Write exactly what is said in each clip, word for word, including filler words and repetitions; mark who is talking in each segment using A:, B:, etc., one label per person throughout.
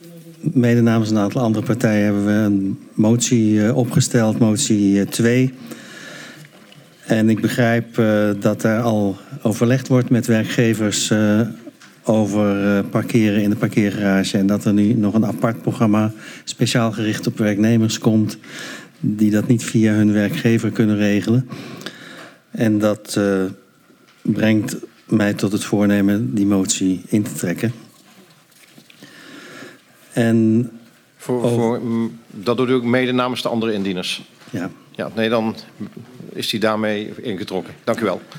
A: mede namens een aantal andere partijen hebben we een motie uh, opgesteld, motie uh, twee. En ik begrijp uh, dat er al overlegd wordt met werkgevers uh, over uh, parkeren in de parkeergarage. En dat er nu nog een apart programma speciaal gericht op werknemers komt die dat niet via hun werkgever kunnen regelen. En dat uh, brengt mij tot het voornemen die motie in te trekken. En
B: voor, voor, dat doet u ook mede namens de andere indieners?
A: Ja.
B: Ja, nee, dan is die daarmee ingetrokken. Dank u wel.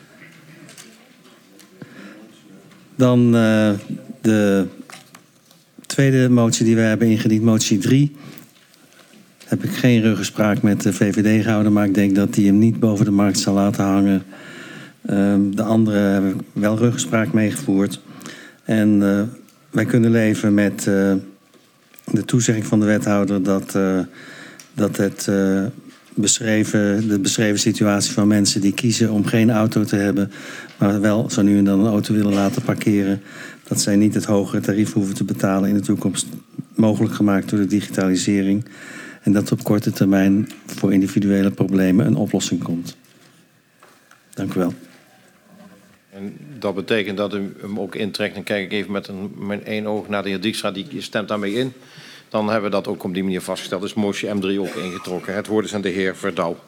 A: Dan uh, de tweede motie die we hebben ingediend, motie drie. Heb ik geen ruggespraak met de V V D gehouden, maar ik denk dat die hem niet boven de markt zal laten hangen. Uh, de andere hebben we wel ruggespraak meegevoerd. En uh, wij kunnen leven met uh, de toezegging van de wethouder dat, uh, dat het uh, beschreven, de beschreven situatie van mensen die kiezen om geen auto te hebben, maar wel zo nu en dan een auto willen laten parkeren, dat zij niet het hogere tarief hoeven te betalen in de toekomst, mogelijk gemaakt door de digitalisering. En dat op korte termijn voor individuele problemen een oplossing komt. Dank u wel.
B: En dat betekent dat u hem ook intrekt. Dan kijk ik even met, een, met één oog naar de heer Dijkstra, die stemt daarmee in. Dan hebben we dat ook op die manier vastgesteld. Dus motie M drie ook ingetrokken. Het woord is aan de heer Verdouw.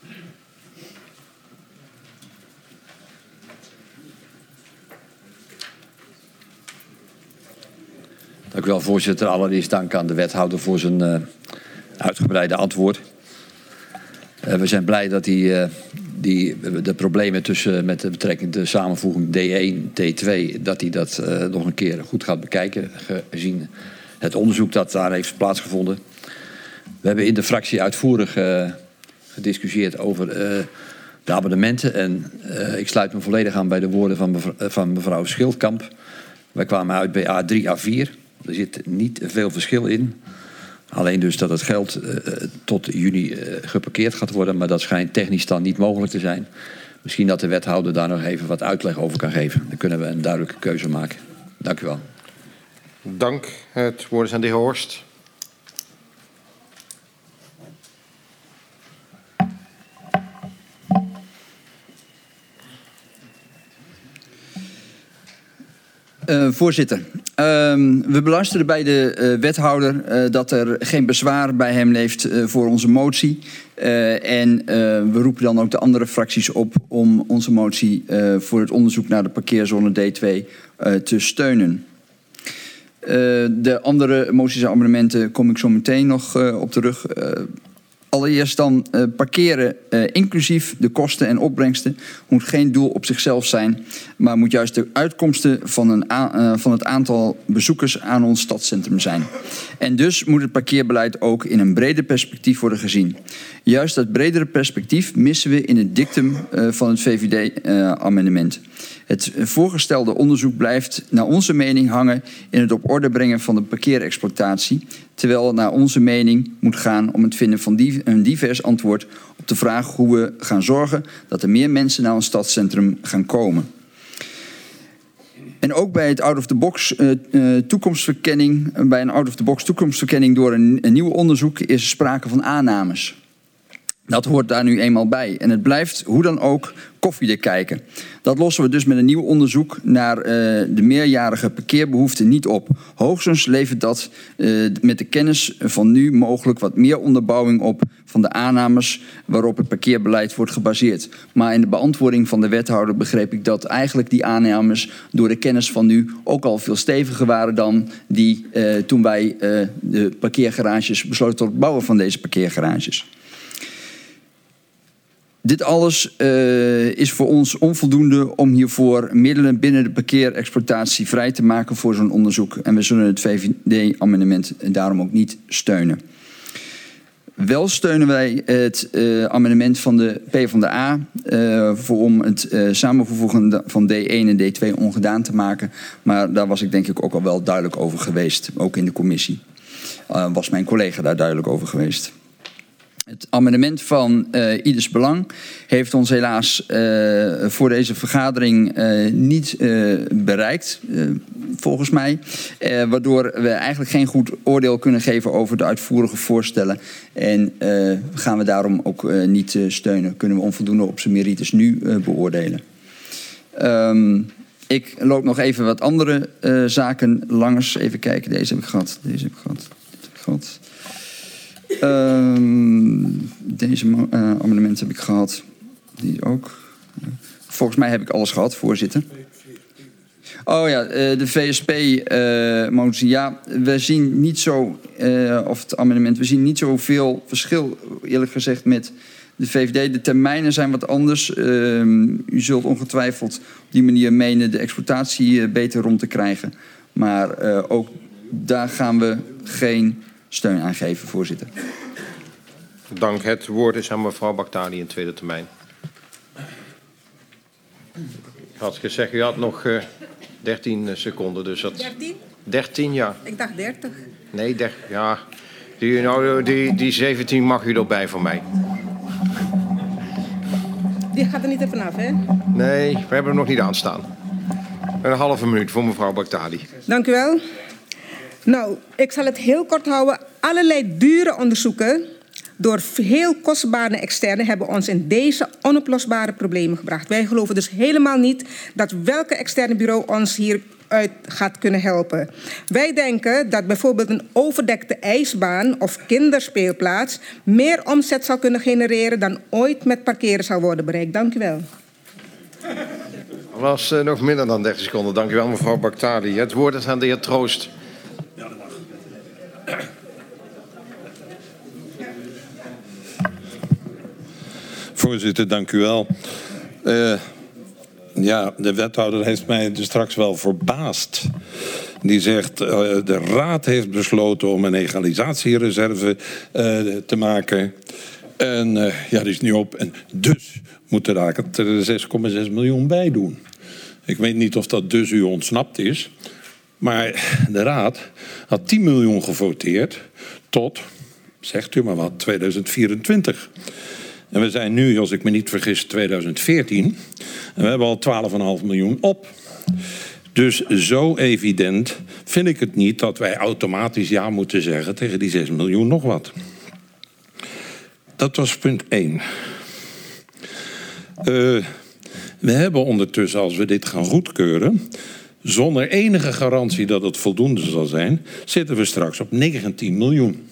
C: Dank u wel, voorzitter. Allereerst dank aan de wethouder voor zijn uh, uitgebreide antwoord. Uh, we zijn blij dat hij uh, die, de problemen tussen met de betrekking de samenvoeging D één, D twee, dat hij dat uh, nog een keer goed gaat bekijken, gezien het onderzoek dat daar heeft plaatsgevonden. We hebben in de fractie uitvoerig uh, gediscussieerd over uh, de abonnementen. En uh, ik sluit me volledig aan bij de woorden van mevrouw, van mevrouw Schildkamp. Wij kwamen uit bij A drie, A vier. Er zit niet veel verschil in. Alleen dus dat het geld uh, tot juni uh, geparkeerd gaat worden. Maar dat schijnt technisch dan niet mogelijk te zijn. Misschien dat de wethouder daar nog even wat uitleg over kan geven. Dan kunnen we een duidelijke keuze maken. Dank u wel.
B: Dank. Het woord is aan de heer Horst.
D: Uh, voorzitter, uh, we beluisteren bij de uh, wethouder uh, dat er geen bezwaar bij hem leeft uh, voor onze motie. Uh, en uh, we roepen dan ook de andere fracties op om onze motie uh, voor het onderzoek naar de parkeerzone D twee uh, te steunen. Uh, de andere moties en amendementen kom ik zo meteen nog uh, op terug. Uh, Allereerst dan uh, parkeren uh, inclusief de kosten en opbrengsten moet geen doel op zichzelf zijn, maar moet juist de uitkomsten van, een uh, van het aantal bezoekers aan ons stadscentrum zijn. En dus moet het parkeerbeleid ook in een breder perspectief worden gezien. Juist dat bredere perspectief missen we in het dictum uh, van het V V D-amendement. Uh, het voorgestelde onderzoek blijft naar onze mening hangen in het op orde brengen van de parkeerexploitatie, terwijl het naar onze mening moet gaan om het vinden van die, een divers antwoord op de vraag hoe we gaan zorgen dat er meer mensen naar ons stadscentrum gaan komen. En ook bij het out-of-the-box uh, uh, toekomstverkenning, bij een out-of-the-box toekomstverkenning door een, een nieuw onderzoek is er sprake van aannames. Dat hoort daar nu eenmaal bij. En het blijft hoe dan ook koffiedik kijken. Dat lossen we dus met een nieuw onderzoek naar uh, de meerjarige parkeerbehoeften niet op. Hoogstens levert dat uh, met de kennis van nu mogelijk wat meer onderbouwing op van de aannames waarop het parkeerbeleid wordt gebaseerd. Maar in de beantwoording van de wethouder begreep ik dat eigenlijk die aannames door de kennis van nu ook al veel steviger waren dan die uh, toen wij uh, de parkeergarages besloten tot het bouwen van deze parkeergarages. Dit alles uh, is voor ons onvoldoende om hiervoor middelen binnen de parkeerexploitatie vrij te maken voor zo'n onderzoek. En we zullen het V V D-amendement daarom ook niet steunen. Wel steunen wij het uh, amendement van de PvdA uh, voor om het uh, samenvoegen van D één en D twee ongedaan te maken. Maar daar was ik denk ik ook al wel duidelijk over geweest, ook in de commissie. Uh, was mijn collega daar duidelijk over geweest. Het amendement van uh, Ieders Belang heeft ons helaas uh, voor deze vergadering uh, niet uh, bereikt, uh, volgens mij. Uh, waardoor we eigenlijk geen goed oordeel kunnen geven over de uitvoerige voorstellen. En uh, gaan we daarom ook uh, niet uh, steunen. Kunnen we onvoldoende op zijn merites nu uh, beoordelen. Um, ik loop nog even wat andere uh, zaken langs. Even kijken, deze heb ik gehad. Deze heb ik gehad. Dit heb ik gehad. Um, deze uh, amendement heb ik gehad. Die ook. Volgens mij heb ik alles gehad, voorzitter. Oh ja, uh, de V S P-motie. Uh, ja, we zien niet zo, uh, of het amendement, we zien niet zoveel verschil, eerlijk gezegd, met de V V D. De termijnen zijn wat anders. Uh, u zult ongetwijfeld op die manier menen de exploitatie uh, beter rond te krijgen. Maar uh, ook daar gaan we geen steun aan geven, voorzitter.
B: Dank. Het woord is aan mevrouw Baghdadi in tweede termijn. Ik had gezegd, u had nog uh, dertien seconden. Dus dat...
E: dertien?
B: dertien, ja.
E: Ik dacht dertig.
B: Nee, dertig, ja. Die, nou, die, die zeventien mag u erbij voor mij.
E: Die gaat er niet even af, hè?
B: Nee, we hebben hem nog niet aanstaan. Een halve minuut voor mevrouw Baghdadi.
E: Dank u wel. Nou, ik zal het heel kort houden. Allerlei dure onderzoeken door heel kostbare externen hebben ons in deze onoplosbare problemen gebracht. Wij geloven dus helemaal niet dat welke externe bureau ons hieruit gaat kunnen helpen. Wij denken dat bijvoorbeeld een overdekte ijsbaan of kinderspeelplaats meer omzet zal kunnen genereren dan ooit met parkeren zal worden bereikt. Dank u wel.
B: Dat was uh, nog minder dan dertig seconden. Dank u wel, mevrouw Baghdadi. Het woord is aan de heer Troost.
F: Ja, dat mag. Voorzitter, dank u wel. Uh, ja, de wethouder heeft mij dus straks wel verbaasd. Die zegt, uh, de raad heeft besloten om een egalisatiereserve uh, te maken. En uh, ja, die is nu op. En dus moeten daar er zes komma zes miljoen bij doen. Ik weet niet of dat dus u ontsnapt is. Maar de raad had tien miljoen gevoteerd tot, zegt u maar wat, tweeduizend vierentwintig. En we zijn nu, als ik me niet vergis, tweeduizend veertien. En we hebben al twaalf komma vijf miljoen op. Dus zo evident vind ik het niet dat wij automatisch ja moeten zeggen tegen die zes miljoen nog wat. Dat was punt één. Uh, we hebben ondertussen, als we dit gaan goedkeuren, zonder enige garantie dat het voldoende zal zijn, zitten we straks op negentien miljoen.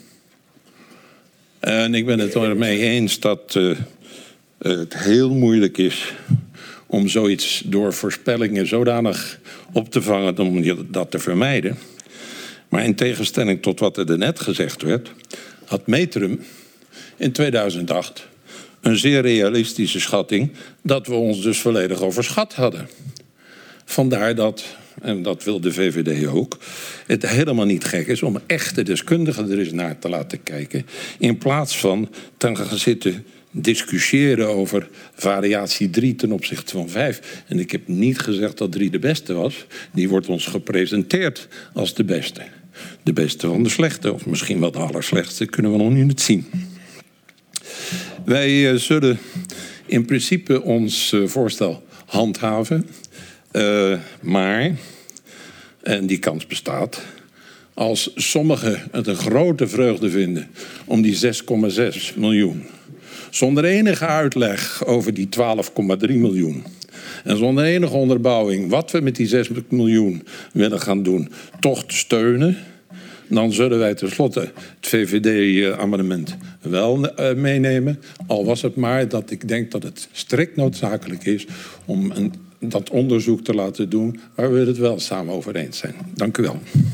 F: En ik ben het ermee eens dat uh, het heel moeilijk is om zoiets door voorspellingen zodanig op te vangen om dat te vermijden. Maar in tegenstelling tot wat er net gezegd werd, had Metrum in tweeduizend acht een zeer realistische schatting dat we ons dus volledig overschat hadden. Vandaar dat, en dat wil de V V D ook, het helemaal niet gek is om echte deskundigen er eens naar te laten kijken, in plaats van te gaan zitten discussiëren over variatie drie ten opzichte van vijf. En ik heb niet gezegd dat drie de beste was. Die wordt ons gepresenteerd als de beste. De beste van de slechte, of misschien wel de allerslechtste, kunnen we nog niet zien. Wij uh, zullen in principe ons uh, voorstel handhaven. Uh, maar, en die kans bestaat, als sommigen het een grote vreugde vinden om die zes komma zes miljoen, zonder enige uitleg over die twaalf komma drie miljoen en zonder enige onderbouwing wat we met die zes miljoen willen gaan doen, toch te steunen, dan zullen wij tenslotte het V V D-amendement wel uh, meenemen. Al was het maar dat ik denk dat het strikt noodzakelijk is om een, dat onderzoek te laten doen waar we het wel samen over eens zijn. Dank u wel.
B: De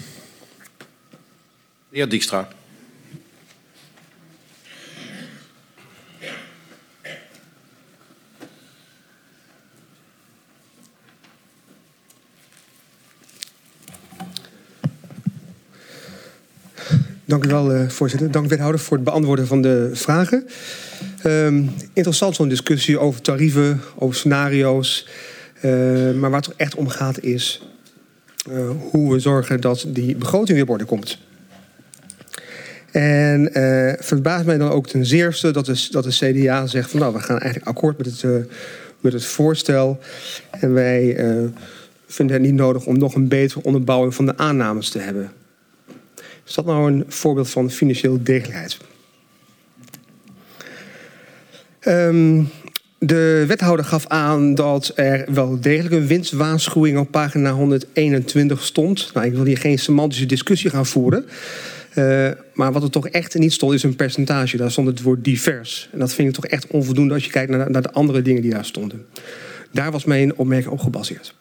B: heer Dijkstra.
G: Dank u wel, uh, voorzitter. Dank wethouder voor het beantwoorden van de vragen. Um, interessant zo'n discussie over tarieven, over scenario's. Uh, maar waar het echt om gaat is uh, hoe we zorgen dat die begroting weer op orde komt. En uh, verbaast mij dan ook ten zeerste dat de, dat de C D A zegt van nou, we gaan eigenlijk akkoord met het, uh, met het voorstel. En wij uh, vinden het niet nodig om nog een betere onderbouwing van de aannames te hebben. Is dat nou een voorbeeld van financieel degelijkheid? Um, de wethouder gaf aan dat er wel degelijk een winstwaarschuwing op pagina honderdeenentwintig stond. Nou, ik wil hier geen semantische discussie gaan voeren. Uh, maar wat er toch echt niet stond is een percentage. Daar stond het woord divers. En dat vind ik toch echt onvoldoende als je kijkt naar, naar de andere dingen die daar stonden. Daar was mijn opmerking op gebaseerd.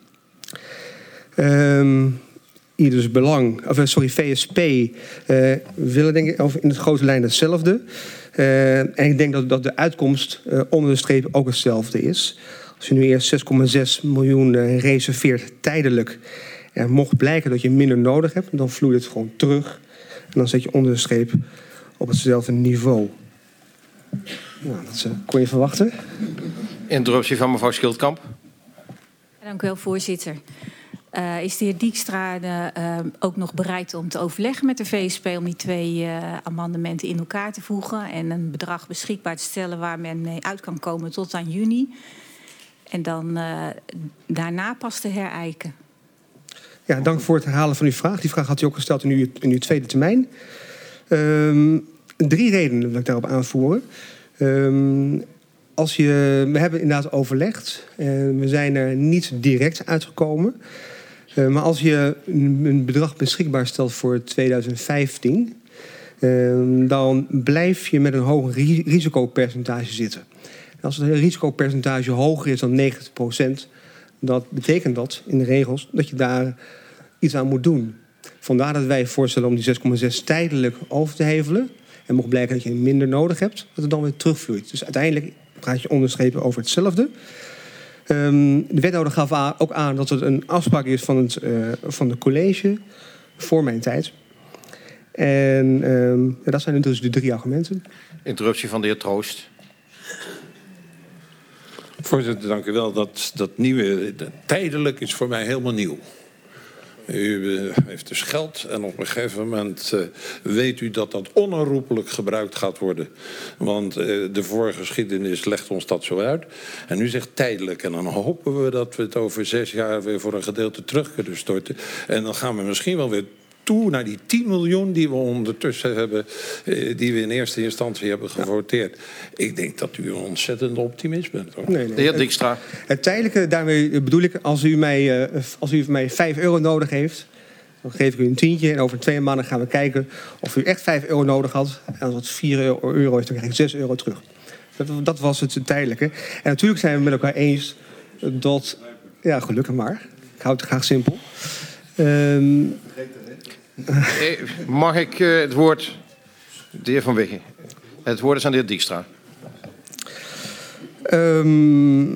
G: Um, Ieders Belang, of sorry, V S P uh, willen denk ik in het grote lijn hetzelfde. Uh, en ik denk dat, dat de uitkomst uh, onder de streep ook hetzelfde is. Als je nu eerst zes komma zes miljoen uh, reserveert tijdelijk, en mocht blijken dat je minder nodig hebt, dan vloeit het gewoon terug. En dan zet je onder de streep op hetzelfde niveau. Nou, dat uh, kon je verwachten.
B: Interruptie van mevrouw Schildkamp.
H: Dank u wel, voorzitter. Uh, is de heer Dijkstra uh, ook nog bereid om te overleggen met de V S P om die twee uh, amendementen in elkaar te voegen en een bedrag beschikbaar te stellen waar men mee uit kan komen tot aan juni en dan uh, daarna pas te herijken?
G: Ja, dank voor het herhalen van uw vraag. Die vraag had u ook gesteld in uw, in uw tweede termijn. Um, drie redenen wil ik daarop aanvoeren. Um, als je, we hebben inderdaad overlegd. Uh, we zijn er niet direct uitgekomen. Uh, maar als je een, een bedrag beschikbaar stelt voor tweeduizend vijftien... Uh, dan blijf je met een hoog ri- risicopercentage zitten. En als het risicopercentage hoger is dan negentig procent... dat betekent dat in de regels dat je daar iets aan moet doen. Vandaar dat wij voorstellen om die zes komma zes tijdelijk over te hevelen. En mocht blijken dat je minder nodig hebt, dat het dan weer terugvloeit. Dus uiteindelijk praat je onderstrepen over hetzelfde. Um, de wethouder gaf aan, ook aan dat het een afspraak is van het uh, van de college voor mijn tijd. En um, ja, dat zijn dus de drie argumenten.
B: Interruptie van de heer Troost.
F: Voorzitter, dank u wel. Dat, dat nieuwe, dat tijdelijk is voor mij helemaal nieuw. U heeft dus geld en op een gegeven moment uh, weet u dat dat onherroepelijk gebruikt gaat worden. Want uh, de vorige geschiedenis legt ons dat zo uit. En u zegt tijdelijk. En dan hopen we dat we het over zes jaar weer voor een gedeelte terug kunnen storten. En dan gaan we misschien wel weer toe naar die tien miljoen die we ondertussen hebben, uh, die we in eerste instantie hebben gevoteerd. Ja. Ik denk dat u een ontzettende optimist bent. Hoor.
G: Nee, nee.
B: De heer Dijkstra.
G: Het, het tijdelijke, daarmee bedoel ik, als u mij, uh, als u mij vijf euro nodig heeft, dan geef ik u een tientje en over twee maanden gaan we kijken of u echt vijf euro nodig had. En als het vier euro is, dan krijg ik zes euro terug. Dat, dat was het tijdelijke. En natuurlijk zijn we met elkaar eens dat, ja, gelukkig maar. Ik hou het graag simpel. Um,
B: Mag ik uh, het woord, de heer Van Wiggen. Het woord is aan de heer Dijkstra.
G: Um,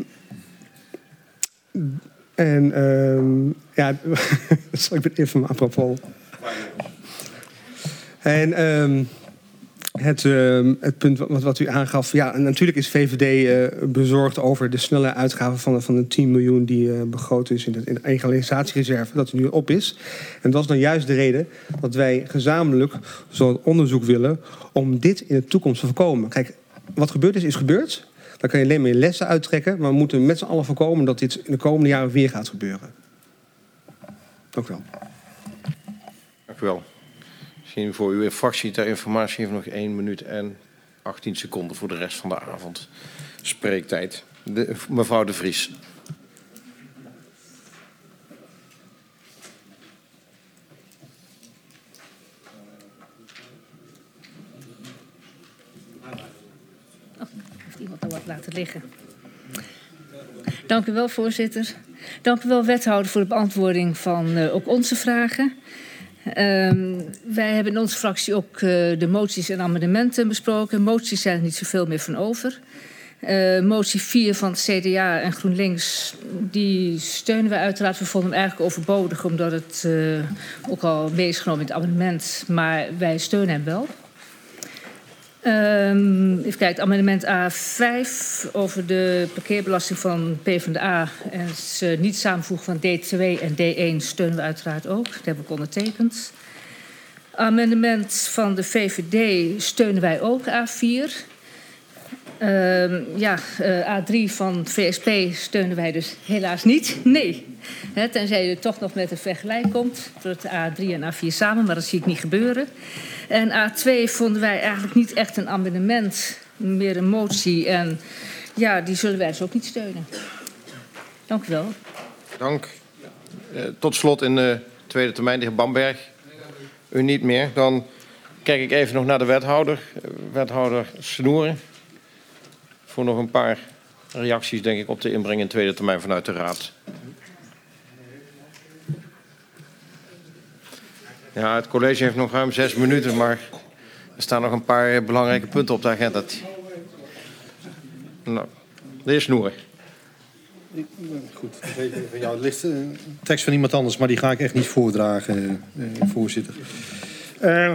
G: en um, ja, sorry, ik ben even apropos. En um, het, um, het punt wat, wat u aangaf, ja, natuurlijk is V V D uh, bezorgd over de snelle uitgave van, van de tien miljoen die uh, begroot is in de, in de egalisatiereserve, dat er nu op is. En dat is dan juist de reden dat wij gezamenlijk zo'n onderzoek willen om dit in de toekomst te voorkomen. Kijk, wat gebeurd is, is gebeurd. Daar kan je alleen maar je lessen uittrekken, maar we moeten met z'n allen voorkomen dat dit in de komende jaren weer gaat gebeuren. Dank u wel.
B: Dank u wel. Misschien voor uw fractie ter informatie heeft nog één minuut en achttien seconden voor de rest van de avond spreektijd. De, mevrouw De Vries.
I: Oh, heeft iemand nog wat laten liggen. Dank u wel, voorzitter. Dank u wel, wethouder, voor de beantwoording van uh, ook onze vragen. Um, wij hebben in onze fractie ook uh, de moties en amendementen besproken. Moties zijn er niet zoveel meer van over. Uh, motie vier van het C D A en GroenLinks, die steunen we uiteraard. We vonden hem eigenlijk overbodig, omdat het uh, ook al mee is genomen in het amendement. Maar wij steunen hem wel. Um, even kijken, amendement A vijf over de parkeerbelasting van PvdA en het uh, niet samenvoegen van D twee en D één steunen we uiteraard ook. Dat hebben we ook ondertekend. Amendement van de V V D steunen wij ook A vier. Uh, ja, uh, A drie van V S P steunen wij dus helaas niet. Nee. He, tenzij je toch nog met een vergelijk komt. Door het A drie en A vier samen, maar dat zie ik niet gebeuren. En A twee vonden wij eigenlijk niet echt een amendement, meer een motie. En ja, die zullen wij dus ook niet steunen. Dank u wel.
B: Dank. Uh, tot slot in de tweede termijn, de heer Bamberg. U niet meer. Dan kijk ik even nog naar de wethouder. Uh, wethouder Snoeren. Voor nog een paar reacties, denk ik, op de inbreng in tweede termijn vanuit de Raad. Ja, het college heeft nog ruim zes minuten, maar er staan nog een paar belangrijke punten op de agenda. Nou, de heer Snoeren.
J: Goed, even van jou. Het ligt een tekst van iemand anders, maar die ga ik echt niet voordragen, uh, voorzitter. Uh,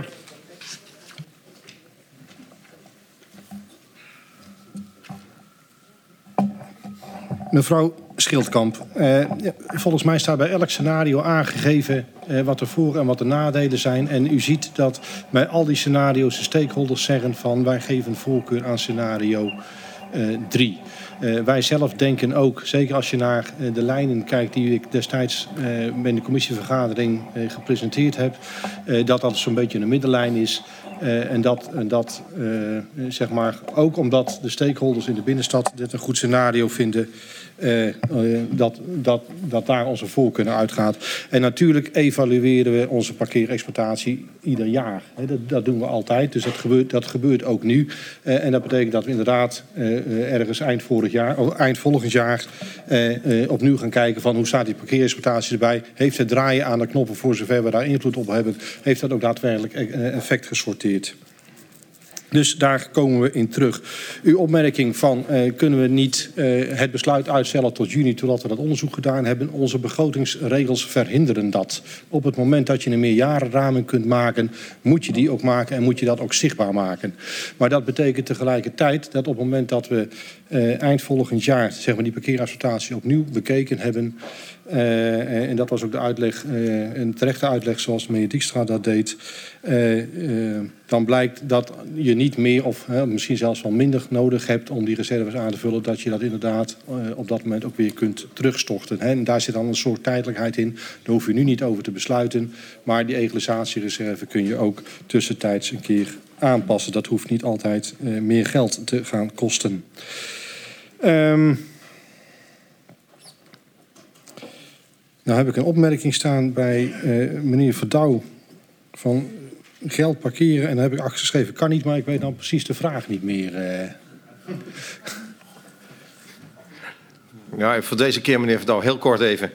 J: Mevrouw Schildkamp, uh, volgens mij staat bij elk scenario aangegeven uh, wat de voor- en wat de nadelen zijn. En u ziet dat bij al die scenario's de stakeholders zeggen van wij geven voorkeur aan scenario drie. Uh, uh, wij zelf denken ook, zeker als je naar uh, de lijnen kijkt die ik destijds uh, bij de commissievergadering uh, gepresenteerd heb, uh, dat dat zo'n beetje een middenlijn is. Uh, en dat, en dat uh, zeg maar, ook omdat de stakeholders in de binnenstad dit een goed scenario vinden, uh, uh, dat, dat, dat daar onze voorkeur naar uitgaat. En natuurlijk evalueren we onze parkeerexploitatie ieder jaar. He, dat, dat doen we altijd, dus dat gebeurt, dat gebeurt ook nu. Uh, en dat betekent dat we inderdaad uh, ergens eind, vorig jaar, of eind volgend jaar uh, uh, opnieuw gaan kijken van hoe staat die parkeerexploitatie erbij. Heeft het draaien aan de knoppen, voor zover we daar invloed op hebben, heeft dat ook daadwerkelijk effect gesorteerd. Dus daar komen we in terug. Uw opmerking van uh, kunnen we niet uh, het besluit uitstellen tot juni totdat we dat onderzoek gedaan hebben. Onze begrotingsregels verhinderen dat. Op het moment dat je een meerjarenraming kunt maken, moet je die ook maken en moet je dat ook zichtbaar maken. Maar dat betekent tegelijkertijd dat op het moment dat we uh, eind volgend jaar zeg maar, die parkeerexploitatie opnieuw bekeken hebben. Uh, en dat was ook de uitleg, uh, een terechte uitleg zoals meneer Dijkstra dat deed. Uh, uh, dan blijkt dat je niet meer of uh, misschien zelfs wel minder nodig hebt om die reserves aan te vullen. Dat je dat inderdaad uh, op dat moment ook weer kunt terugstorten. Hè. En daar zit dan een soort tijdelijkheid in. Daar hoef je nu niet over te besluiten. Maar die egalisatiereserve kun je ook tussentijds een keer aanpassen. Dat hoeft niet altijd uh, meer geld te gaan kosten. Um, Nou heb ik een opmerking staan bij uh, meneer Verdouw van geld parkeren. En daar heb ik achter geschreven, kan niet, maar ik weet dan precies de vraag niet meer. Uh.
B: Ja, voor deze keer meneer Verdouw, heel kort even.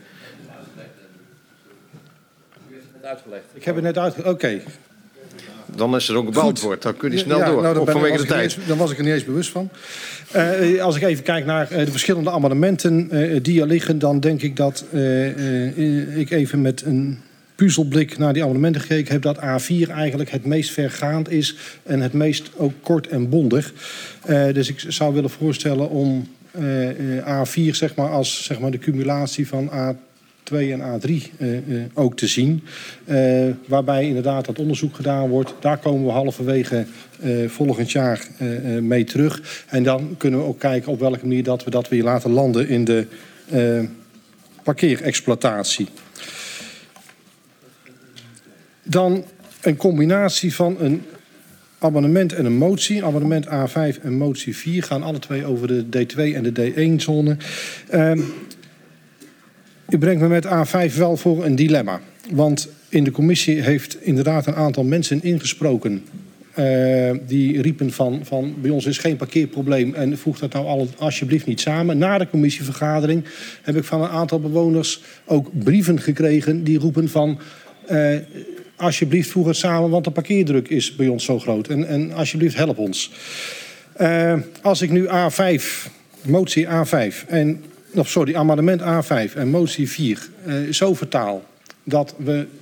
J: Ik heb het net uitgelegd, oké. Okay.
B: Dan is het ook beantwoord, dan kun je snel
J: ja,
B: door,
J: nou,
B: ook vanwege de tijd.
J: Eens, dan was ik er niet eens bewust van. Uh, als ik even kijk naar uh, de verschillende amendementen uh, die er liggen, dan denk ik dat uh, uh, ik even met een puzzelblik naar die amendementen gekeken heb, dat A vier eigenlijk het meest vergaand is en het meest ook kort en bondig. Uh, dus ik zou willen voorstellen om uh, uh, A vier zeg maar, als zeg maar, de cumulatie van A twee en A drie uh, uh, ook te zien. Uh, waarbij inderdaad dat onderzoek gedaan wordt. Daar komen we halverwege uh, volgend jaar uh, uh, mee terug. En dan kunnen we ook kijken op welke manier dat we dat weer laten landen in de uh, parkeerexploitatie. Dan een combinatie van een amendement en een motie. Amendement A vijf en motie vier gaan alle twee over de D twee en de D één zone. Uh, U brengt me met A vijf wel voor een dilemma. Want in de commissie heeft inderdaad een aantal mensen ingesproken. Uh, die riepen van, van bij ons is geen parkeerprobleem en voeg dat nou al, alsjeblieft niet samen. Na de commissievergadering heb ik van een aantal bewoners ook brieven gekregen die roepen van uh, alsjeblieft voeg het samen, want de parkeerdruk is bij ons zo groot. En, en alsjeblieft help ons. Uh, als ik nu A vijf, motie A vijf en Of sorry, amendement A vijf en motie vier uh, zo vertaal dat we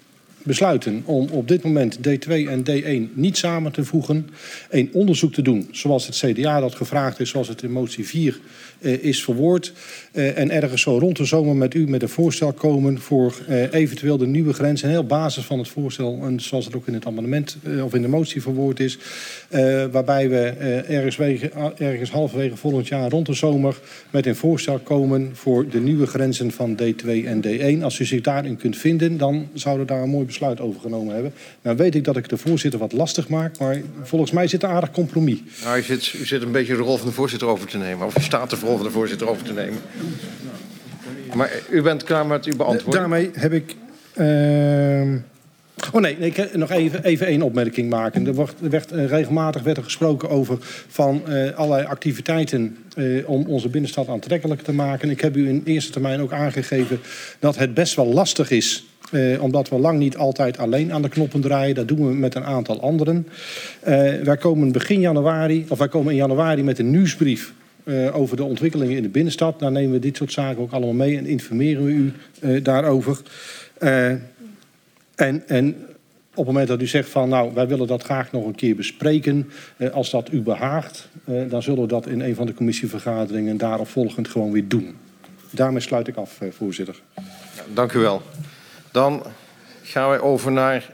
J: besluiten om op dit moment D twee en D één niet samen te voegen, een onderzoek te doen zoals het C D A dat gevraagd is, zoals het in motie vier uh, is verwoord, uh, en ergens zo rond de zomer met u met een voorstel komen voor uh, eventueel de nieuwe grens en heel op basis van het voorstel en zoals het ook in het amendement uh, of in de motie verwoord is, uh, waarbij we uh, ergens, wege, ergens halverwege volgend jaar rond de zomer met een voorstel komen voor de nieuwe grenzen van D twee en D één. Als u zich daarin kunt vinden, dan zouden we daar een mooi besluit over genomen hebben. Nou weet ik dat ik de voorzitter wat lastig maak, maar volgens mij zit er aardig compromis.
B: Nou, u zit, u zit een beetje de rol van de voorzitter over te nemen. Of u staat de rol van de voorzitter over te nemen. Maar u bent klaar met uw beantwoording?
J: Daarmee heb ik... Uh... Oh nee, nee, ik nog even, even één opmerking maken. Er wordt, er werd, uh, regelmatig werd er gesproken over van uh, allerlei activiteiten uh, om onze binnenstad aantrekkelijk te maken. Ik heb u in eerste termijn ook aangegeven dat het best wel lastig is. Uh, omdat we lang niet altijd alleen aan de knoppen draaien. Dat doen we met een aantal anderen. Uh, wij komen begin januari, of wij komen in januari met een nieuwsbrief Uh, over de ontwikkelingen in de binnenstad. Daar nemen we dit soort zaken ook allemaal mee en informeren we u uh, daarover. Uh, en, en op het moment dat u zegt van nou, wij willen dat graag nog een keer bespreken. Uh, als dat u behaagt, uh, dan zullen we dat in een van de commissievergaderingen daarop volgend gewoon weer doen. Daarmee sluit ik af, uh, voorzitter.
B: Ja, dank u wel. Dan gaan wij over naar...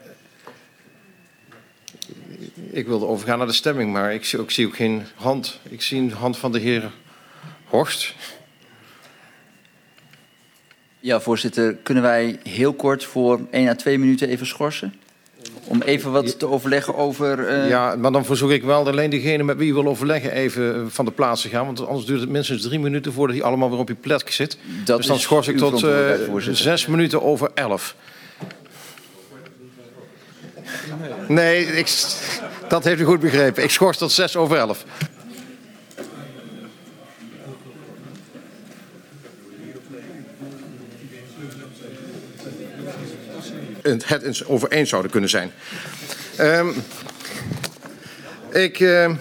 B: Ik wilde overgaan naar de stemming, maar ik zie ook, zie ook geen hand. Ik zie een hand van de heer Horst.
D: Ja, voorzitter. Kunnen wij heel kort voor één à twee minuten even schorsen? Om even wat te overleggen over... Uh...
B: Ja, maar dan verzoek ik wel alleen degene met wie je wil overleggen even van de plaats te gaan. Want anders duurt het minstens drie minuten voordat hij allemaal weer op je plek zit. Dat dus dan schors ik tot uh, zes minuten over elf. Nee, ik, dat heeft u goed begrepen. Ik schors tot zes over elf. Het eens over eens zouden kunnen zijn. Um, ik uh,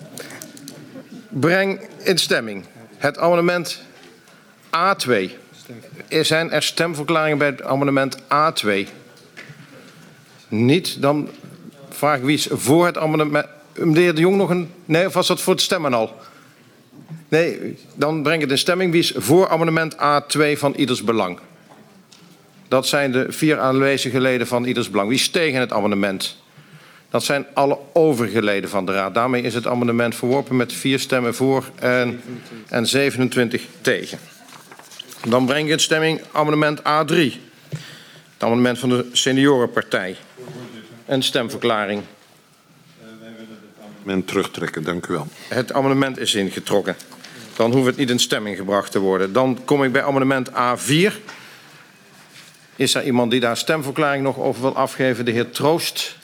B: breng in stemming het amendement A twee. Er zijn er stemverklaringen bij het amendement A twee? Niet, dan vraag ik wie is voor het amendement. Meneer de Jong nog een... Nee, of was dat voor het stemmen al? Nee, dan breng ik het in stemming. Wie is voor amendement A twee van ieders belang? Dat zijn de vier aanwezige leden van ieders belang. Wie is tegen het amendement? Dat zijn alle overige leden van de Raad. Daarmee is het amendement verworpen met vier stemmen voor en, en zevenentwintig tegen. Dan breng ik in stemming amendement A drie. Het amendement van de seniorenpartij. Een stemverklaring.
F: Wij willen het amendement terugtrekken, dank u wel.
B: Het amendement is ingetrokken. Dan hoeft het niet in stemming gebracht te worden. Dan kom ik bij amendement A vier. Is er iemand die daar stemverklaring nog over wil afgeven? De heer Troost.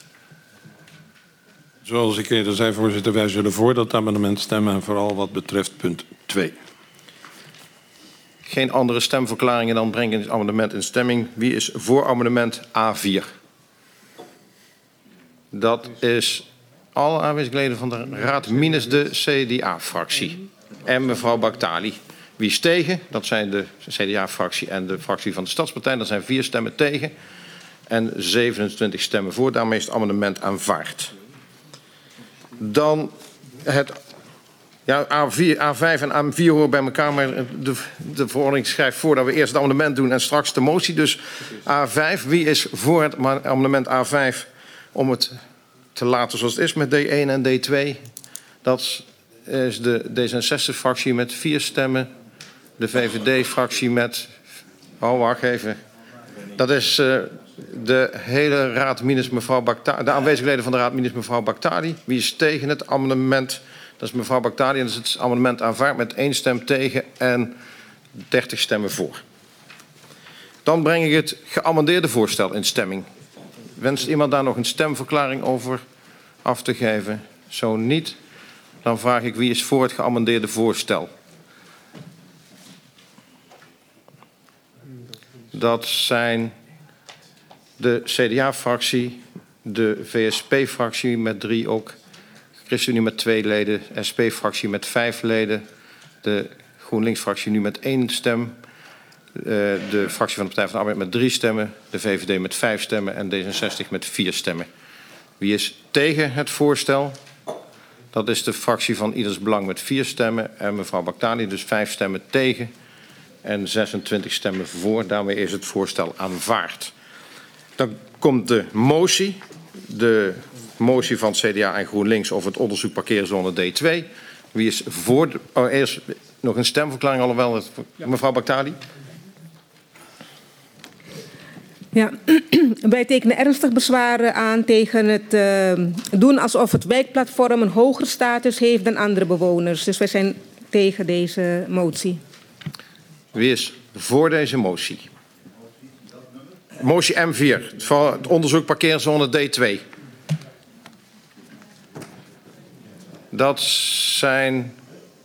F: Zoals ik eerder zei, voorzitter, wij zullen voor dat amendement stemmen en vooral wat betreft punt twee.
B: Geen andere stemverklaringen, dan breng ik het amendement in stemming. Wie is voor amendement A vier? Dat is alle aanwezige leden van de Raad minus de C D A-fractie. En mevrouw Baktali. Wie is tegen? Dat zijn de C D A-fractie en de fractie van de Stadspartij. Dat zijn vier stemmen tegen en zevenentwintig stemmen voor. Daarmee is het amendement aanvaard. Dan het... Ja, A vier, A vijf en A vier horen bij elkaar, maar de, de verordening schrijft voor dat we eerst het amendement doen en straks de motie. Dus A vijf, wie is voor het amendement A vijf om het te laten zoals het is met D één en D twee? Dat is de D zesenzestig-fractie met vier stemmen. De V V D-fractie met... Oh, wacht even. Dat is uh, de hele raad minus mevrouw Baktali. De aanwezige leden van de raad minus mevrouw Baktali. Wie is tegen het amendement? Dat is mevrouw Baktali en dat is het amendement aanvaard met één stem tegen en dertig stemmen voor. Dan breng ik het geamendeerde voorstel in stemming. Wenst iemand daar nog een stemverklaring over af te geven? Zo niet. Dan vraag ik wie is voor het geamendeerde voorstel. Dat zijn de C D A-fractie, de V S P-fractie met drie ook, ChristenUnie met twee leden, S P-fractie met vijf leden, de GroenLinks-fractie nu met één stem, Uh, de fractie van de Partij van de Arbeid met drie stemmen, de V V D met vijf stemmen en D zesenzestig met vier stemmen. Wie is tegen het voorstel? Dat is de fractie van Ieders Belang met vier stemmen en mevrouw Baktali dus vijf stemmen tegen en zesentwintig stemmen voor. Daarmee is het voorstel aanvaard. Dan komt de motie. De motie van C D A en GroenLinks over het onderzoek parkeerzone D twee. Wie is voor? De, oh, eerst nog een stemverklaring, alhoewel het, mevrouw Baktali.
E: Ja, wij tekenen ernstig bezwaren aan tegen het uh, doen alsof het wijkplatform een hogere status heeft dan andere bewoners. Dus wij zijn tegen deze motie.
B: Wie is voor deze motie? Motie M vier, voor het onderzoek parkeerzone D twee. Dat zijn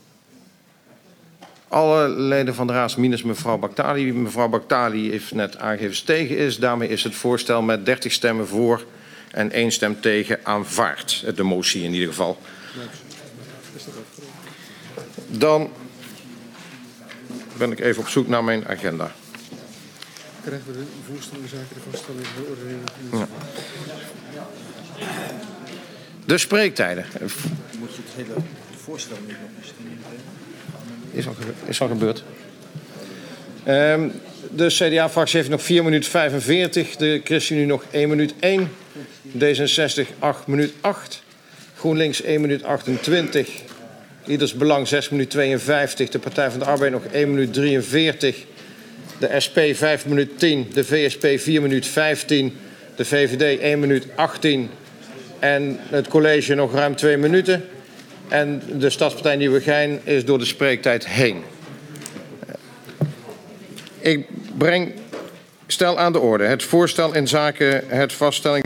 B: alle leden van de raad minus mevrouw Baktali. Mevrouw Baktali heeft net aangegeven dat ze tegen is. Daarmee is het voorstel met dertig stemmen voor en één stem tegen aanvaard. De motie in ieder geval. Dan ben ik even op zoek naar mijn agenda.
G: Krijgen we de voorstellen zaken de vaststelling van de ordening?
B: Ja. De spreektijden.
K: Moet je het hele voorstel niet nog eens
B: Is al, is al gebeurd. Um, de C D A-fractie heeft nog vier minuten vijfenveertig. De ChristenUnie nog één minuut één. D zesenzestig acht minuut acht. GroenLinks één minuut achtentwintig. Ieders Belang zes minuut tweeënvijftig. De Partij van de Arbeid nog één minuut drieënveertig. De S P vijf minuut tien. De V S P vier minuut vijftien. De V V D één minuut achttien. En het college nog ruim twee minuten. En de Stadspartij Nieuwegein is door de spreektijd heen. Ik breng, stel aan de orde het voorstel in zaken het vaststelling